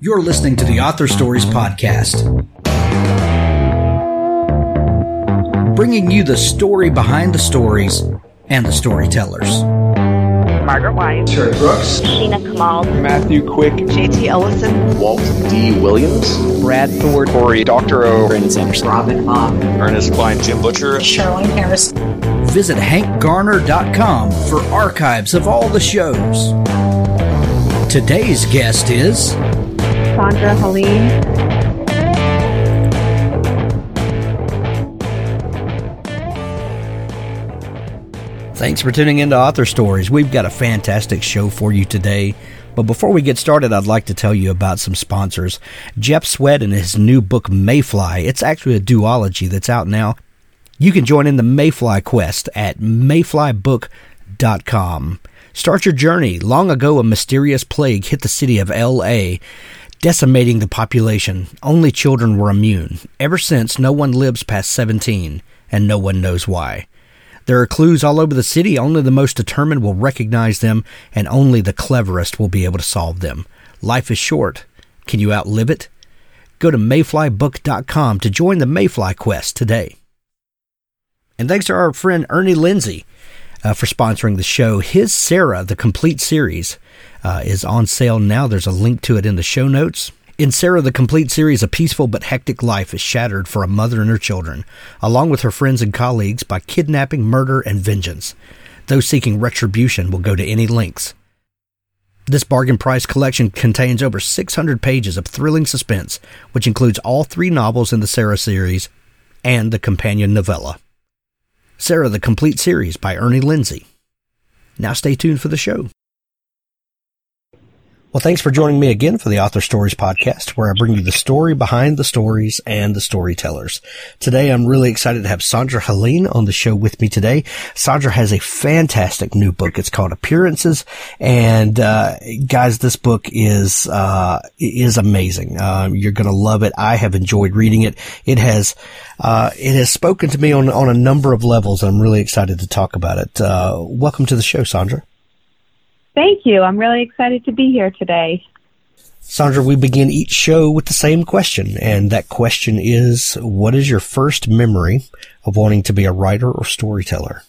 You're listening to the Author Stories Podcast, bringing you the story behind the stories and the storytellers. Margaret White, Terry Brooks, Sheena Kamal, Matthew Quick, J.T. Ellison, Walt D. Williams, Brad Thor, Corey, Dr. O, Brandon Sanders, Robin Mom, Ernest Klein, Jim Butcher, Sherwin Harris. Visit hankgarner.com for archives of all the shows. Today's guest is Sandra Helene. Thanks for tuning into Author Stories. We've got a fantastic show for you today. But before we get started, I'd like to tell you about some sponsors. Jeff Sweat and his new book, Mayfly. It's actually a duology that's out now. You can join in the Mayfly quest at mayflybook.com. Start your journey. Long ago, a mysterious plague hit the city of L.A., decimating the population. Only children were immune. Ever since, no one lives past 17, and no one knows why. There are clues all over the city. Only the most determined will recognize them, and only the cleverest will be able to solve them. Life is short. Can you outlive it? Go to mayflybook.com to join the Mayfly quest today. And thanks to our friend Ernie Lindsay for sponsoring the show. His Sarah, the Complete Series, is on sale now. There's a link to it in the show notes. In Sarah, the Complete Series, a peaceful but hectic life is shattered for a mother and her children, along with her friends and colleagues, by kidnapping, murder, and vengeance. Those seeking retribution will go to any lengths. This bargain price collection contains over 600 pages of thrilling suspense, which includes all 3 novels in the Sarah series and the companion novella. Sarah, the Complete Series by Ernie Lindsay. Now stay tuned for the show. Well, thanks for joining me again for the Author Stories Podcast, where I bring you the story behind the stories and the storytellers. Today, I'm really excited to have Sandra Helene on the show with me today. Sandra has a fantastic new book. It's called Appearances, and guys, this book is amazing. You're going to love it. I have enjoyed reading it. It has spoken to me on a number of levels. I'm really excited to talk about it. Welcome to the show, Sandra. Thank you. I'm really excited to be here today. Sandra, we begin each show with the same question, and that question is, what is your first memory of wanting to be a writer or storyteller?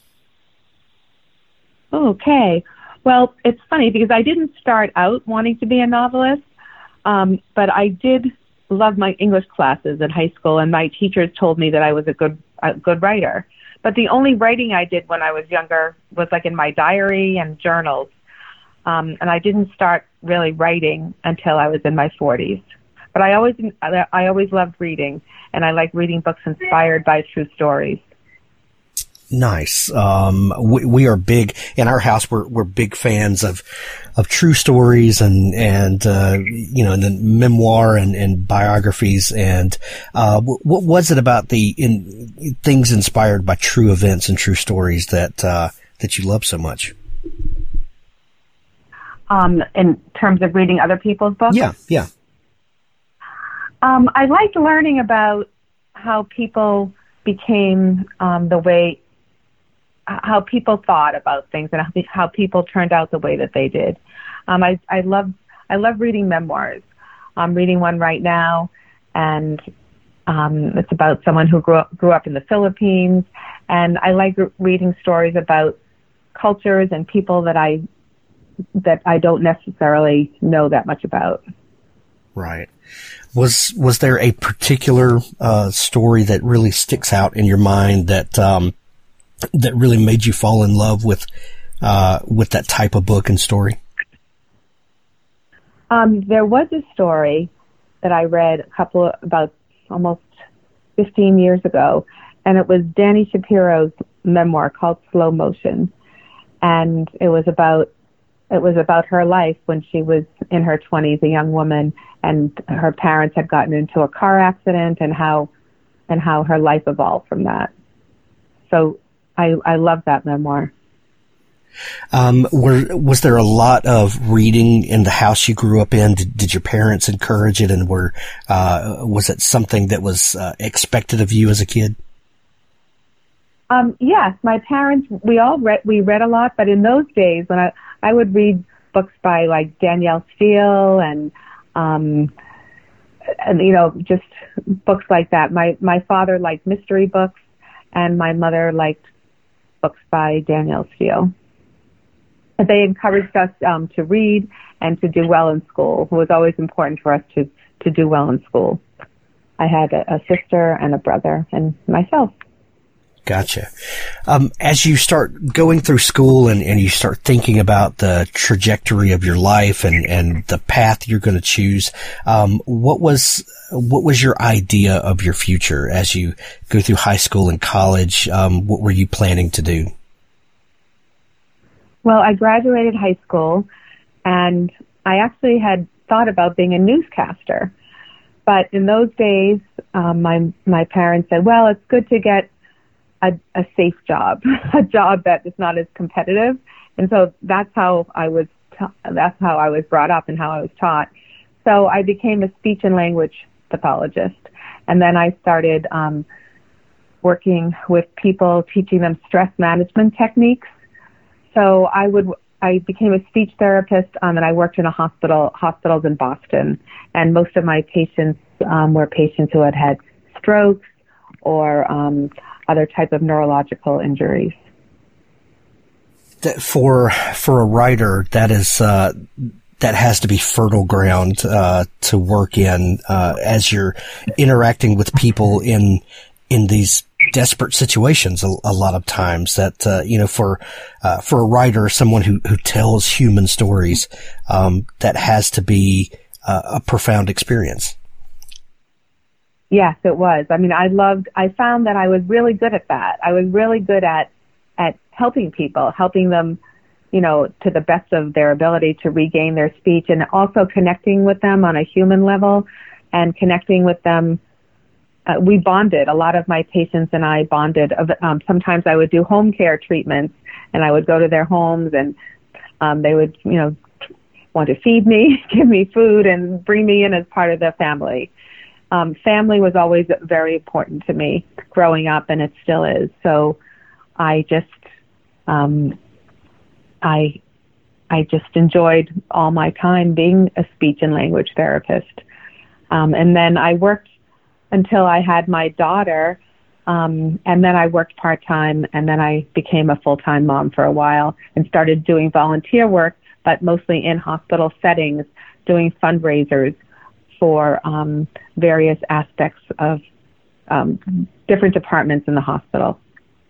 Okay. Well, it's funny because I didn't start out wanting to be a novelist, but I did love my English classes in high school, and my teachers told me that I was a good writer. But the only writing I did when I was younger was like in my diary and journals. And I didn't start really writing until I was in my 40s. But I always loved reading, and I like reading books inspired by true stories. Nice. We are big in our house. We're big fans of true stories and the memoir and biographies. And what was it about things inspired by true events and true stories that you love so much? In terms of reading other people's books? Yeah. I liked learning about how people became how people thought about things and how people turned out the way that they did. I love reading memoirs. I'm reading one right now, and it's about someone who grew up in the Philippines. And I like reading stories about cultures and people that I don't necessarily know that much about. Right. Was there a particular story that really sticks out in your mind that really made you fall in love with that type of book and story? There was a story that I read about almost 15 years ago, and it was Dani Shapiro's memoir called Slow Motion, and it was about her life when she was in her 20s, a young woman, and her parents had gotten into a car accident, and how her life evolved from that. So I love that memoir. Was there a lot of reading in the house you grew up in? Did your parents encourage it, and was it something that was expected of you as a kid? Yes, my parents, we read a lot, but in those days when I would read books by like Danielle Steele and and just books like that. My father liked mystery books, and my mother liked books by Danielle Steele. They encouraged us to read and to do well in school. It was always important for us to do well in school. I had a sister and a brother and myself. Gotcha. As you start going through school and you start thinking about the trajectory of your life and the path you're going to choose, what was your idea of your future as you go through high school and college? What were you planning to do? Well, I graduated high school, and I actually had thought about being a newscaster. But in those days, my parents said, well, it's good to get a safe job, a job that is not as competitive. And so that's how I was brought up and how I was taught. So I became a speech and language pathologist. And then I started working with people, teaching them stress management techniques. So I became a speech therapist, and I worked in hospitals in Boston. And most of my patients were patients who had strokes or other type of neurological injuries. For a writer, that has to be fertile ground to work in as you're interacting with people in these desperate situations. A lot of times that for a writer, someone who tells human stories, that has to be a profound experience. Yes, it was. I mean, I found that I was really good at that. I was really good at helping people, helping them, to the best of their ability to regain their speech, and also connecting with them on a human level and connecting with them. We bonded. A lot of my patients and I bonded. Sometimes I would do home care treatments, and I would go to their homes, and they would, want to feed me, give me food, and bring me in as part of the family. Family was always very important to me growing up, and it still is. So I just enjoyed all my time being a speech and language therapist. And then I worked until I had my daughter, and then I worked part-time, and then I became a full-time mom for a while and started doing volunteer work, but mostly in hospital settings, doing fundraisers for various aspects of different departments in the hospital.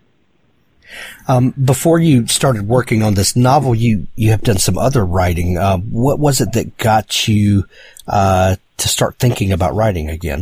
Before you started working on this novel, you have done some other writing. What was it that got you to start thinking about writing again?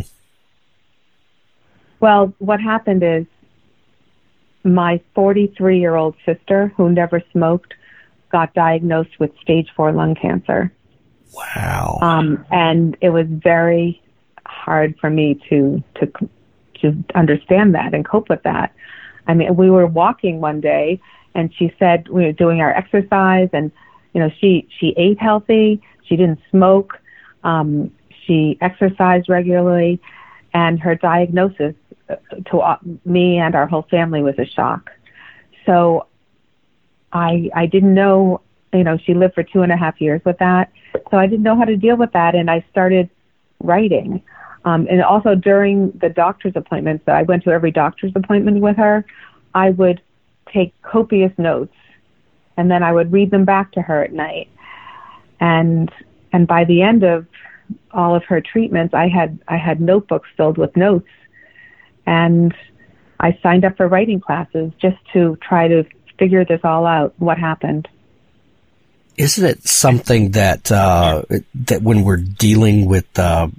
Well, what happened is my 43-year-old sister, who never smoked, got diagnosed with stage 4 lung cancer. Wow. And it was very hard for me to understand that and cope with that. I mean, we were walking one day, and she said we were doing our exercise, and she ate healthy, she didn't smoke, she exercised regularly, and her diagnosis to me and our whole family was a shock. So I didn't know, she lived for 2.5 years with that. So I didn't know how to deal with that, and I started writing. And also during the doctor's appointments, I went to every doctor's appointment with her, I would take copious notes, and then I would read them back to her at night. And by the end of all of her treatments, I had notebooks filled with notes, and I signed up for writing classes just to try to figure this all out, what happened. Isn't it something that that when we're dealing with a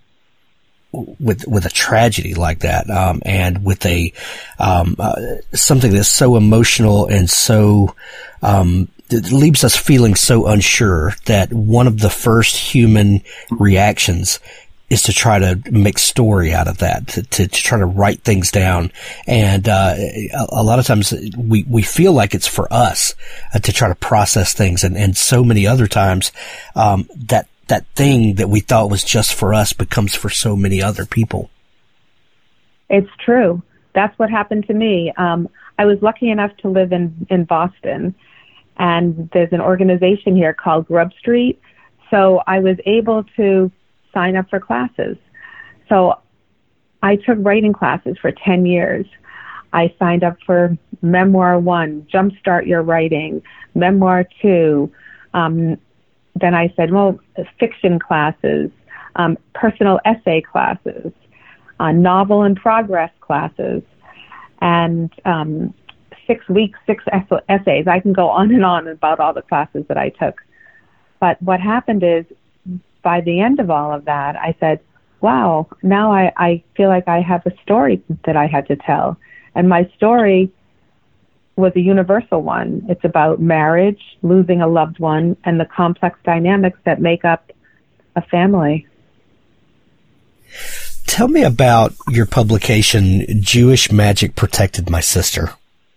tragedy like that, and with a something that's so emotional and so it leaves us feeling so unsure, that one of the first human reactions is to try to make story out of that, to try to write things down. And a lot of times we feel like it's for us to try to process things, and so many other times that thing that we thought was just for us becomes for so many other people. It's true. That's what happened to me. I was lucky enough to live in Boston, and there's an organization here called Grub Street. So I was able to sign up for classes. So I took writing classes for 10 years. I signed up for Memoir 1, Jumpstart Your Writing, Memoir 2. Then I said, well, fiction classes, personal essay classes, novel in progress classes, and 6 weeks, 6 essays. I can go on and on about all the classes that I took. But what happened is, by the end of all of that, I said, wow, now I feel like I have a story that I had to tell. And my story was a universal one. It's about marriage, losing a loved one, and the complex dynamics that make up a family. Tell me about your publication, Jewish Magic Protected My Sister.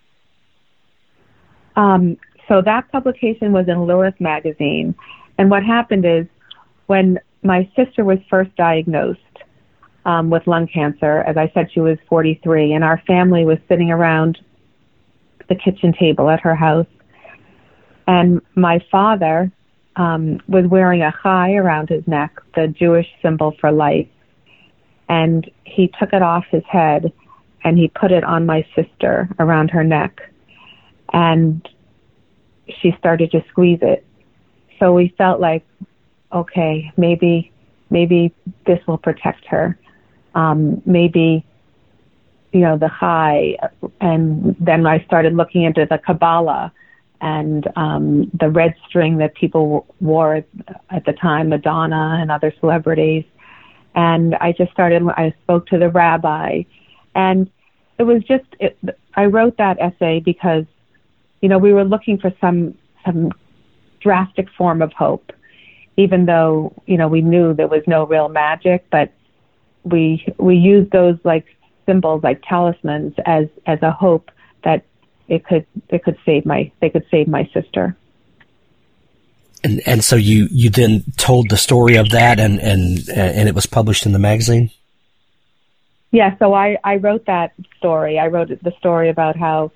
So that publication was in Lilith magazine. And what happened is, when my sister was first diagnosed with lung cancer, as I said, she was 43, and our family was sitting around the kitchen table at her house. And my father was wearing a chai around his neck, the Jewish symbol for life. And he took it off his head and he put it on my sister around her neck. And she started to squeeze it. So we felt like, okay, maybe this will protect her. Maybe, the chai. And then I started looking into the Kabbalah and the red string that people wore at the time, Madonna and other celebrities. And I spoke to the rabbi. And it was I wrote that essay because, we were looking for some drastic form of hope, even though, we knew there was no real magic, but we used those like symbols, like talismans, as a hope that they could save my sister. And so you then told the story of that and it was published in the magazine? Yeah, so I wrote that story. I wrote the story about how,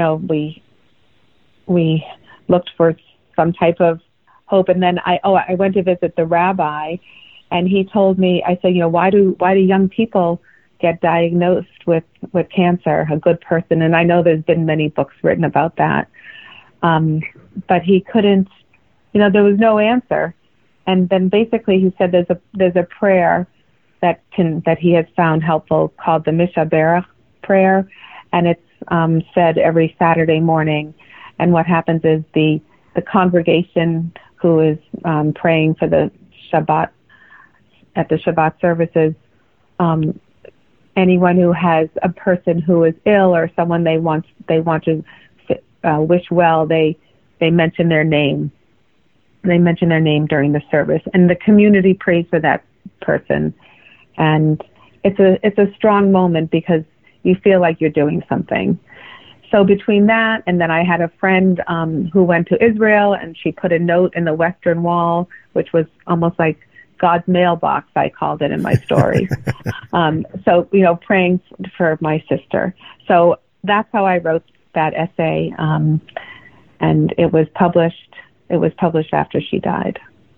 we looked for some type of hope. And then I went to visit the rabbi, and he told me, I said, why do young people get diagnosed with cancer, a good person? And I know there's been many books written about that. But he couldn't, there was no answer. And then basically he said there's a prayer that he has found helpful called the Mishaberach prayer, and it's said every Saturday morning. And what happens is the congregation who is praying for the Shabbat at the Shabbat services, anyone who has a person who is ill or someone they want to wish well, they mention their name. They mention their name during the service, and the community prays for that person. And it's a strong moment because you feel like you're doing something. So between that, and then I had a friend who went to Israel, and she put a note in the Western Wall, which was almost like God's mailbox, I called it in my story. So, praying for my sister. So that's how I wrote that essay, and it was published. It was published after she died.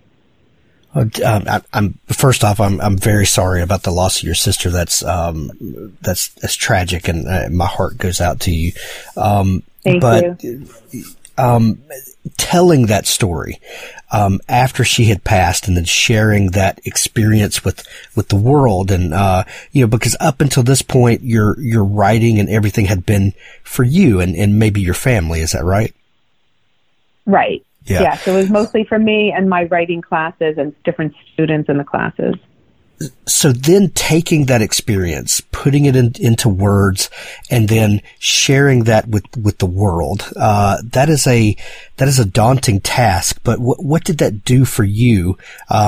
I'm first off, I'm very sorry about the loss of your sister. That's tragic, and my heart goes out to you. Thank you. Telling that story after she had passed, and then sharing that experience with the world, and because up until this point, your writing and everything had been for you and maybe your family. Is that right? Right. Yeah. Yes, it was mostly for me and my writing classes and different students in the classes. So then taking that experience, putting it into words, and then sharing that with the world, that is a daunting task. But what did that do for you,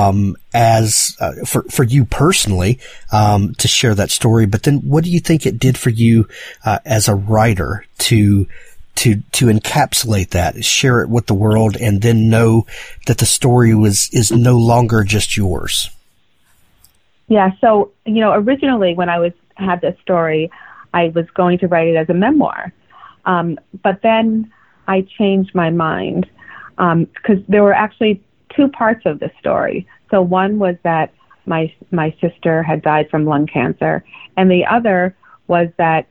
for you personally, to share that story? But then what do you think it did for you, as a writer to encapsulate that, share it with the world, and then know that the story is no longer just yours? Yeah. So, originally when I had this story, I was going to write it as a memoir. But then I changed my mind, because there were actually two parts of the story. So one was that my sister had died from lung cancer, and the other was that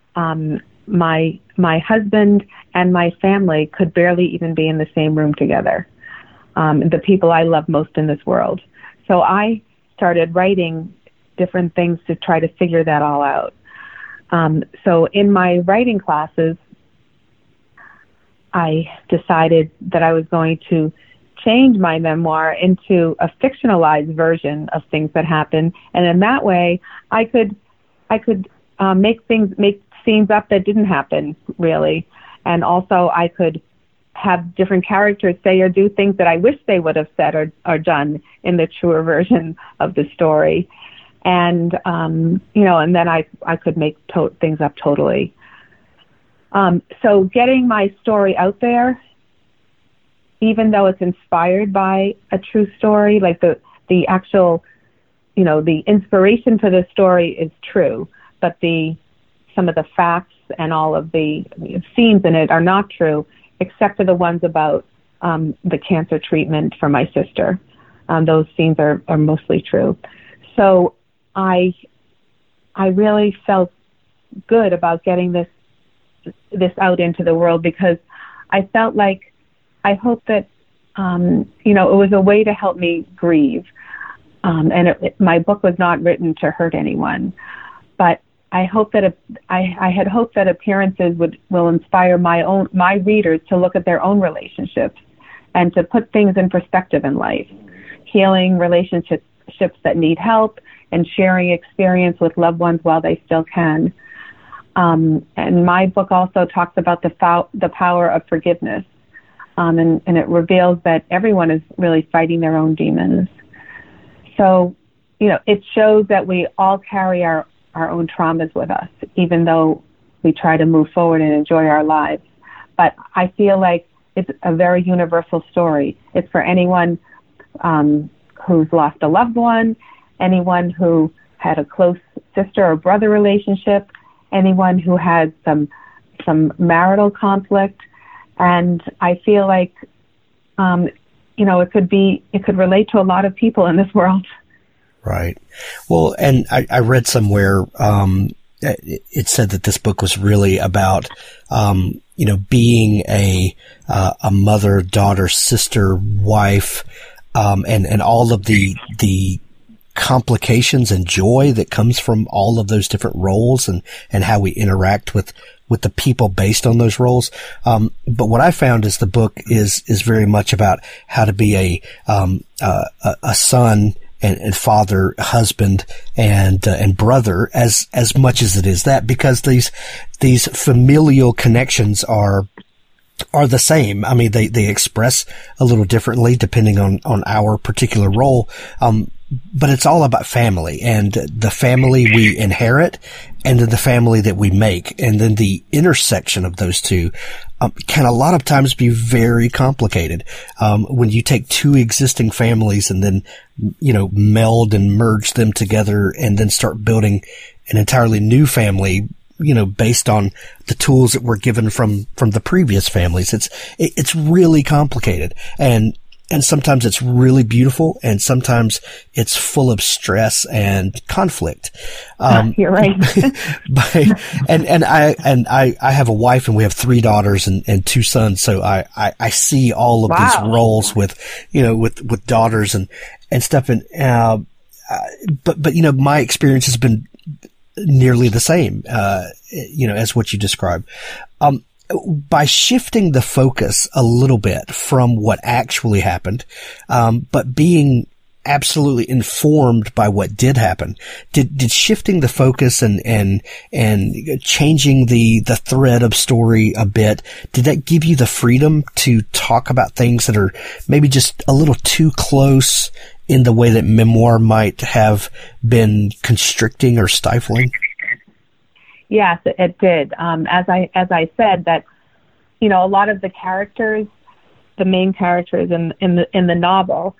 my husband and my family could barely even be in the same room together. The people I love most in this world. So I started writing different things to try to figure that all out. So in my writing classes, I decided that I was going to change my memoir into a fictionalized version of things that happened, and in that way, I could make scenes up that didn't happen really, and also I could have different characters say or do things that I wish they would have said or done in the truer version of the story, and and then I could make things up totally. So getting my story out there, even though it's inspired by a true story, like the actual, the inspiration for the story is true, but some of the facts and all of the scenes in it are not true, except for the ones about the cancer treatment for my sister. Those scenes are mostly true. So I really felt good about getting this out into the world, because I felt like, I hope that, it was a way to help me grieve. And my book was not written to hurt anyone, but I hope that I had hoped that appearances will inspire my readers to look at their own relationships and to put things in perspective in life, healing relationships that need help, and sharing experience with loved ones while they still can. And my book also talks about the power of forgiveness. And it reveals that everyone is really fighting their own demons. So, it shows that we all carry our own traumas with us, even though we try to move forward and enjoy our lives. But I feel like it's a very universal story. It's for anyone who's lost a loved one, anyone who had a close sister or brother relationship, anyone who had some marital conflict. And I feel like, it could relate to a lot of people in this world. Right. Well, and I read somewhere, it said that this book was really about, being a mother, daughter, sister, wife, and all of the complications and joy that comes from all of those different roles and how we interact with the people based on those roles. But what I found is the book is very much about how to be a son and father, husband, and brother as much as it is that, because these familial connections are the same. I mean, they express a little differently depending on our particular role. But it's all about family, and the family we inherit and then the family that we make. And then the intersection of those two can a lot of times be very complicated. When you take two existing families and then, meld and merge them together and then start building an entirely new family, based on the tools that were given from the previous families. It's really complicated. And sometimes it's really beautiful, and sometimes it's full of stress and conflict. You're right. and I have a wife, and we have 3 daughters and 2 sons. So I see all of these roles with daughters and stuff. But my experience has been nearly the same, as what you described. By shifting the focus a little bit from what actually happened, but being absolutely informed by what did happen, did shifting the focus and changing the thread of story a bit, did that give you the freedom to talk about things that are maybe just a little too close in the way that memoir might have been constricting or stifling? Yes, it did. As I said, that a lot of the characters, the main characters in the novel,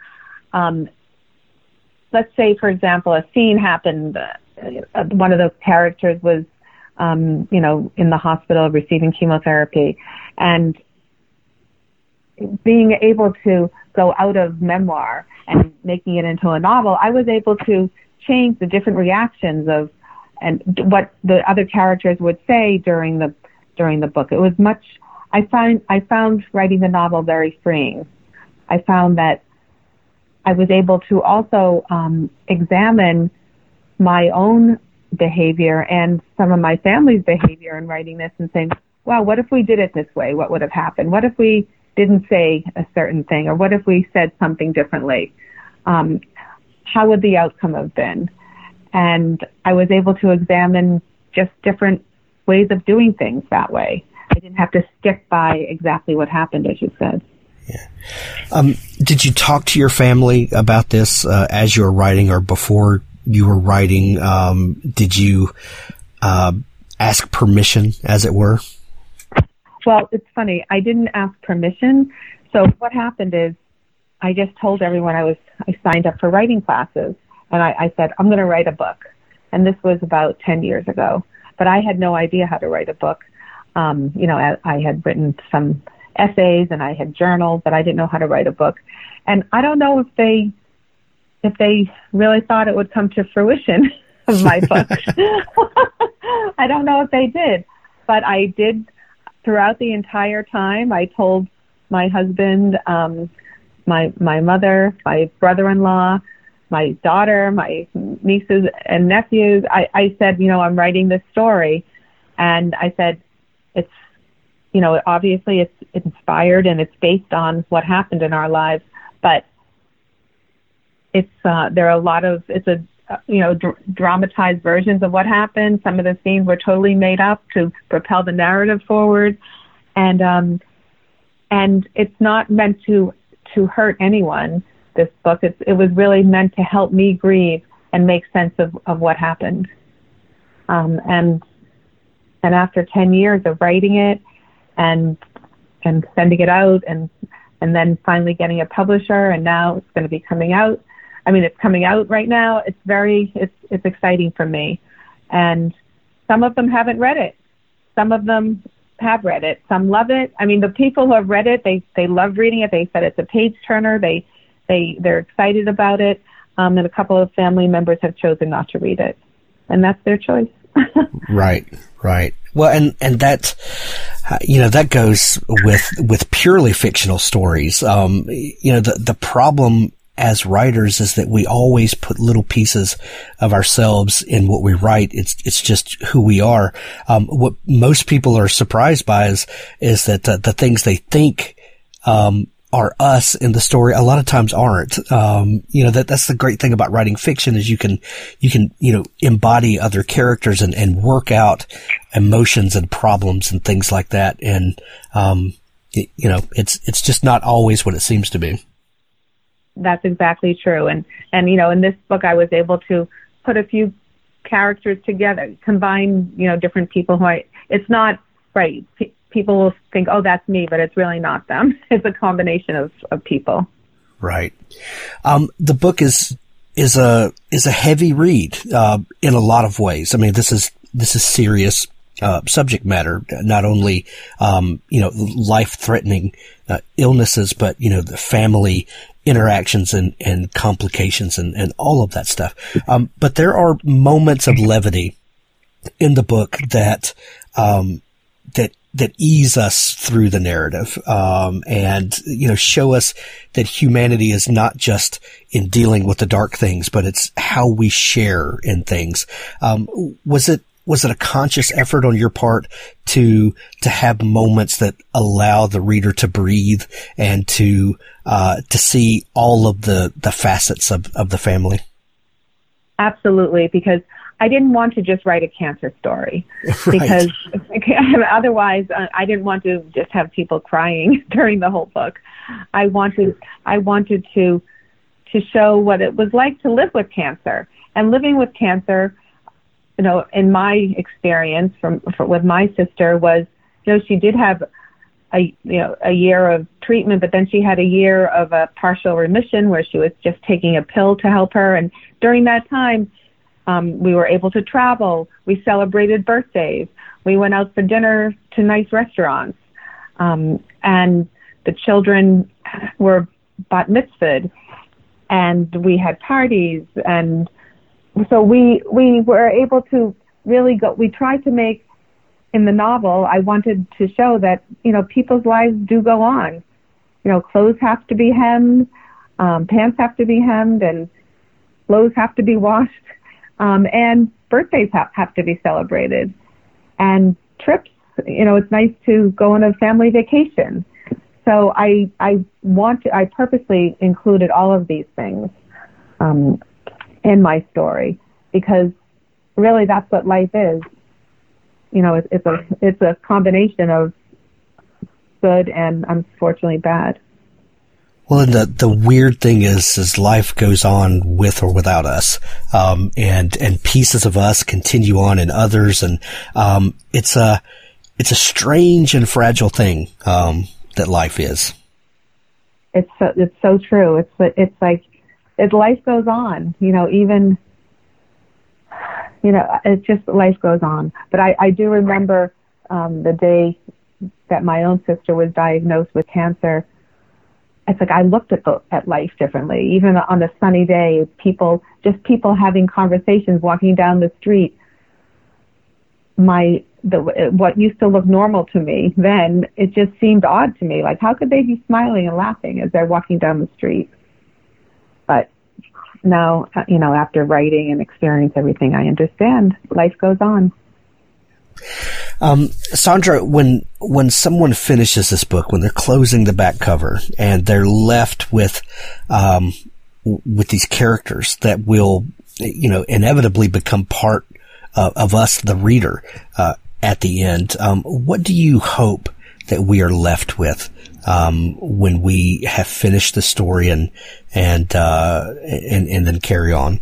let's say, for example, a scene happened. One of the characters was, in the hospital receiving chemotherapy, and being able to go out of memoir and making it into a novel, I was able to change the different reactions of and what the other characters would say during the book. It was much. I found writing the novel very freeing. I found that I was able to also examine my own behavior and some of my family's behavior in writing this and saying, wow, what if we did it this way? What would have happened? What if we didn't say a certain thing? Or what if we said something differently? How would the outcome have been? And I was able to examine just different ways of doing things that way. I didn't have to stick by exactly what happened, as you said. Yeah. Did you talk to your family about this as you were writing or before you were writing? Did you ask permission, as it were? Well, it's funny. I didn't ask permission. So what happened is I just told everyone I signed up for writing classes. And I said, I'm going to write a book. And this was about 10 years ago. But I had no idea how to write a book. I had written some essays and I had journaled, but I didn't know how to write a book. And I don't know if they really thought it would come to fruition of my book. I don't know if they did. But I did throughout the entire time. I told my husband, my mother, my brother-in-law, my daughter, my nieces and nephews. I said, I'm writing this story. And I said, it's, obviously it's inspired and it's based on what happened in our lives, but there are a lot of, dramatized versions of what happened. Some of the scenes were totally made up to propel the narrative forward. And it's not meant to hurt anyone, this book. It was really meant to help me grieve and make sense of what happened. And after 10 years of writing it and sending it out and then finally getting a publisher, and now it's going to be coming out. I mean, it's coming out right now. It's exciting for me. And some of them haven't read it. Some of them have read it. Some love it. I mean, the people who have read it, they love reading it. They said it's a page turner. They're excited about it. And a couple of family members have chosen not to read it. And that's their choice. Right. Well, and that, that goes with purely fictional stories. The problem as writers is that we always put little pieces of ourselves in what we write. It's just who we are. What most people are surprised by is that the things they think, are us in the story a lot of times aren't. That's the great thing about writing fiction is you can embody other characters and work out emotions and problems and things like that. And, it's just not always what it seems to be. That's exactly true. And in this book, I was able to put a few characters together, combine, different people it's not right. People will think, oh, that's me, but it's really not them. It's a combination of people. Right. The book is a heavy read, in a lot of ways. I mean, this is serious, subject matter, not only, life-threatening, illnesses, but, the family interactions and complications and all of that stuff. But there are moments of levity in the book that ease us through the narrative, and, show us that humanity is not just in dealing with the dark things, but it's how we share in things. Was it a conscious effort on your part to have moments that allow the reader to breathe and to see all of the facets of the family? Absolutely, because I didn't want to just write a cancer story, because otherwise I didn't want to just have people crying during the whole book. I wanted to show what it was like to live with cancer. And living with cancer, in my experience with my sister was, she did have a year of treatment, but then she had a year of a partial remission where she was just taking a pill to help her. And during that time, we were able to travel. We celebrated birthdays. We went out for dinner to nice restaurants. And the children were bat mitzvahed, and we had parties, and so we were able to really go. We tried to make, in the novel, I wanted to show that, people's lives do go on. Clothes have to be hemmed, pants have to be hemmed, and clothes have to be washed, and birthdays have to be celebrated, and trips. It's nice to go on a family vacation. So I purposely included all of these things in my story, because really that's what life is. It's a combination of good and unfortunately bad. Well, and the weird thing is life goes on with or without us, and pieces of us continue on in others, and it's a strange and fragile thing that life is. It's so true. It's like as life goes on, it's just life goes on. But I do remember the day that my own sister was diagnosed with cancer. It's like I looked at life differently. Even on a sunny day, people having conversations, walking down the street. What used to look normal to me then, it just seemed odd to me. Like, how could they be smiling and laughing as they're walking down the street? But now, after writing and experience everything, I understand. Life goes on. Sandra, when someone finishes this book, when they're closing the back cover and they're left with these characters that will, inevitably become part of us, the reader, at the end, what do you hope that we are left with when we have finished the story and then carry on?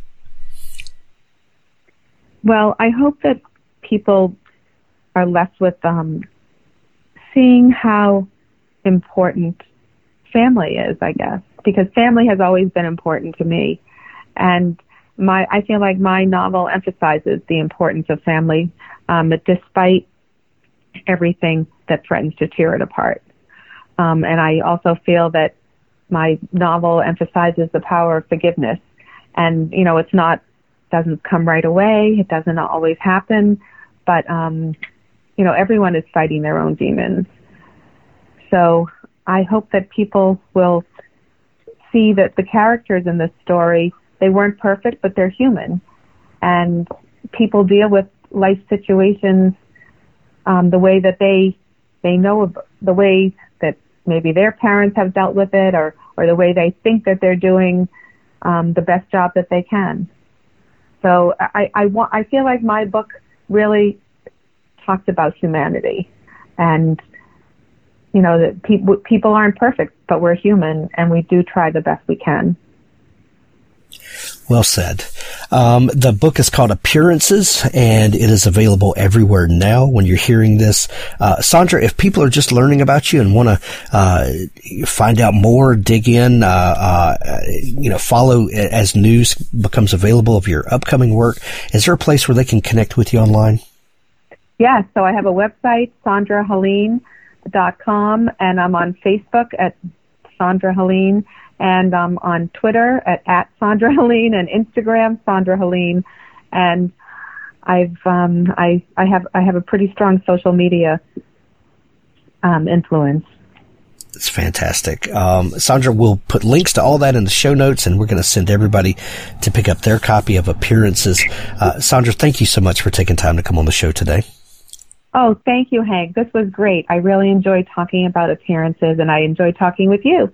Well, I hope that people are left with seeing how important family is, I guess, because family has always been important to me. And I feel like my novel emphasizes the importance of family, despite everything that threatens to tear it apart. And I also feel that my novel emphasizes the power of forgiveness. And, doesn't come right away. It doesn't always happen. But, everyone is fighting their own demons. So I hope that people will see that the characters in this story, they weren't perfect, but they're human. And people deal with life situations the way that they know, the way that maybe their parents have dealt with it, or the way they think that they're doing the best job that they can. So I feel like my book really talks about humanity, and that people aren't perfect, but we're human, and we do try the best we can. Well said. The book is called Appearances, and it is available everywhere now when you're hearing this. Sandra, if people are just learning about you and want to find out more, dig in, follow as news becomes available of your upcoming work, is there a place where they can connect with you online? Yeah, so I have a website, sandrahelene.com, and I'm on Facebook at Sandra Helene, and I'm on Twitter at Sandra Helene, and Instagram Sandra Helene, and I have a pretty strong social media influence. It's fantastic. Sandra, we'll put links to all that in the show notes, and we're going to send everybody to pick up their copy of Appearances. Sandra, thank you so much for taking time to come on the show today. Oh, thank you, Hank. This was great. I really enjoyed talking about Appearances, and I enjoyed talking with you.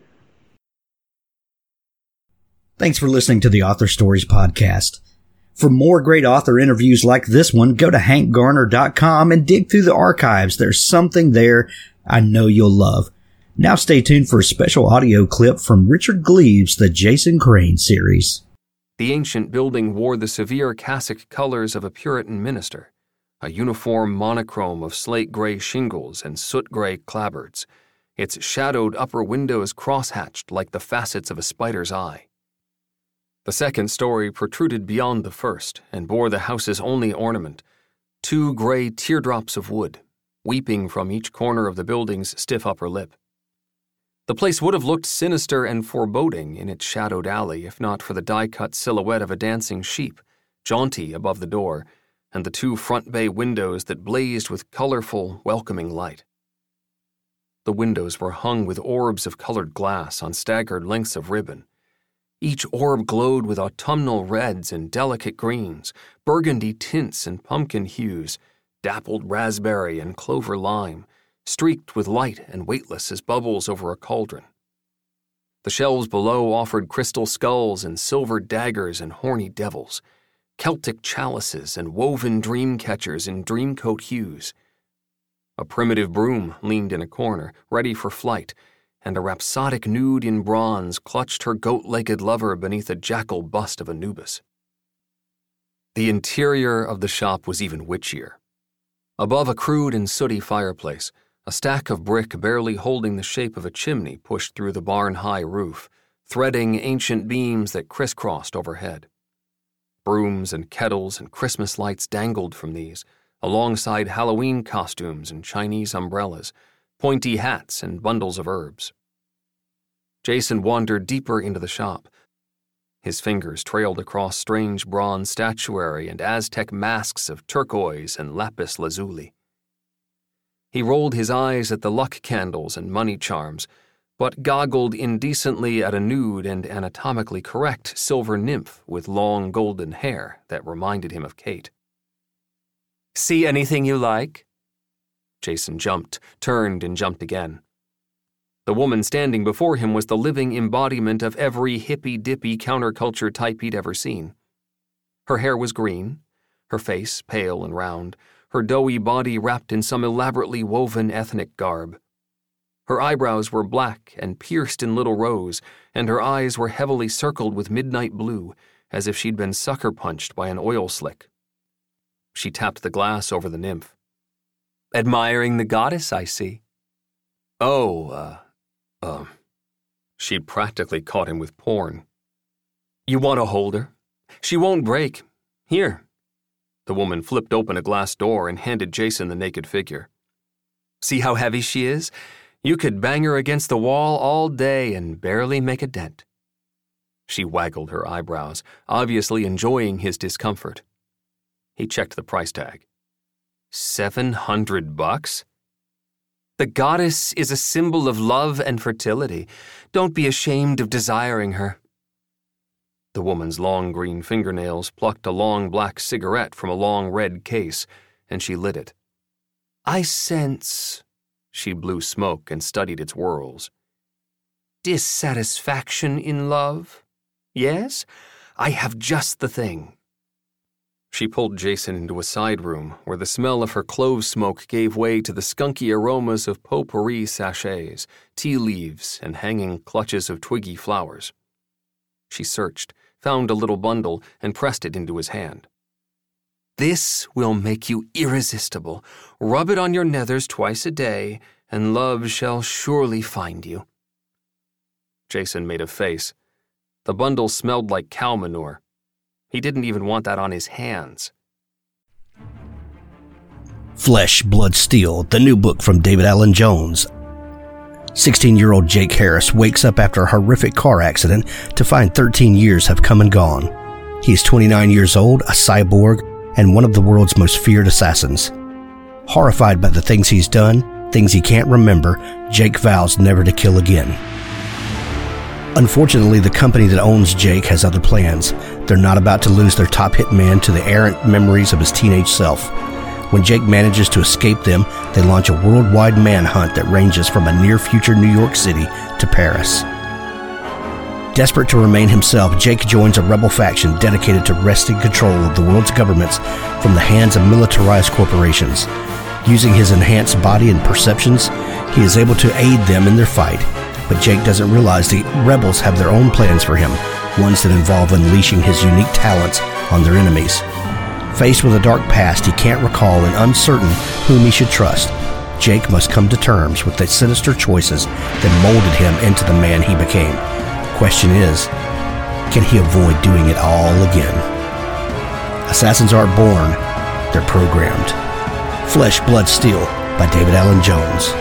Thanks for listening to the Author Stories podcast. For more great author interviews like this one, go to hankgarner.com and dig through the archives. There's something there I know you'll love. Now stay tuned for a special audio clip from Richard Gleaves' The Jason Crane series. The ancient building wore the severe cassock colors of a Puritan minister, a uniform monochrome of slate-gray shingles and soot-gray clapboards, its shadowed upper windows cross-hatched like the facets of a spider's eye. The second story protruded beyond the first and bore the house's only ornament, 2 gray teardrops of wood, weeping from each corner of the building's stiff upper lip. The place would have looked sinister and foreboding in its shadowed alley if not for the die-cut silhouette of a dancing sheep, jaunty above the door, and the 2 front bay windows that blazed with colorful, welcoming light. The windows were hung with orbs of colored glass on staggered lengths of ribbon. Each orb glowed with autumnal reds and delicate greens, burgundy tints and pumpkin hues, dappled raspberry and clover lime, streaked with light and weightless as bubbles over a cauldron. The shelves below offered crystal skulls and silver daggers and horny devils, Celtic chalices and woven dream catchers in dreamcoat hues. A primitive broom leaned in a corner, ready for flight, and a rhapsodic nude in bronze clutched her goat-legged lover beneath a jackal bust of Anubis. The interior of the shop was even witchier. Above a crude and sooty fireplace, a stack of brick barely holding the shape of a chimney pushed through the barn-high roof, threading ancient beams that crisscrossed overhead. Brooms and kettles and Christmas lights dangled from these, alongside Halloween costumes and Chinese umbrellas, pointy hats and bundles of herbs. Jason wandered deeper into the shop. His fingers trailed across strange bronze statuary and Aztec masks of turquoise and lapis lazuli. He rolled his eyes at the luck candles and money charms, but goggled indecently at a nude and anatomically correct silver nymph with long golden hair that reminded him of Kate. "See anything you like?" Jason jumped, turned, and jumped again. The woman standing before him was the living embodiment of every hippy-dippy counterculture type he'd ever seen. Her hair was green, her face pale and round, her doughy body wrapped in some elaborately woven ethnic garb. Her eyebrows were black and pierced in little rows, and her eyes were heavily circled with midnight blue, as if she'd been sucker-punched by an oil slick. She tapped the glass over the nymph. "Admiring the goddess, I see." She'd practically caught him with porn. "You want to hold her? She won't break. Here." The woman flipped open a glass door and handed Jason the naked figure. "See how heavy she is? You could bang her against the wall all day and barely make a dent." She waggled her eyebrows, obviously enjoying his discomfort. He checked the price tag. $700? "The goddess is a symbol of love and fertility. Don't be ashamed of desiring her." The woman's long green fingernails plucked a long black cigarette from a long red case, and she lit it. "I sense," she blew smoke and studied its whorls, "dissatisfaction in love? Yes? I have just the thing." She pulled Jason into a side room where the smell of her clove smoke gave way to the skunky aromas of potpourri sachets, tea leaves, and hanging clutches of twiggy flowers. She searched, found a little bundle, and pressed it into his hand. "This will make you irresistible. Rub it on your nethers twice a day, and love shall surely find you." Jason made a face. The bundle smelled like cow manure. He didn't even want that on his hands. Flesh, Blood, Steel, the new book from David Allen Jones. 16-year-old Jake Harris wakes up after a horrific car accident to find 13 years have come and gone. He is 29 years old, a cyborg, and one of the world's most feared assassins. Horrified by the things he's done, things he can't remember, Jake vows never to kill again. Unfortunately, the company that owns Jake has other plans. They're not about to lose their top hitman to the errant memories of his teenage self. When Jake manages to escape them, they launch a worldwide manhunt that ranges from a near-future New York City to Paris. Desperate to remain himself, Jake joins a rebel faction dedicated to wresting control of the world's governments from the hands of militarized corporations. Using his enhanced body and perceptions, he is able to aid them in their fight. But Jake doesn't realize the rebels have their own plans for him, ones that involve unleashing his unique talents on their enemies. Faced with a dark past he can't recall and uncertain whom he should trust, Jake must come to terms with the sinister choices that molded him into the man he became. The question is, can he avoid doing it all again? Assassins aren't born, they're programmed. Flesh, Blood, Steel by David Allen Jones.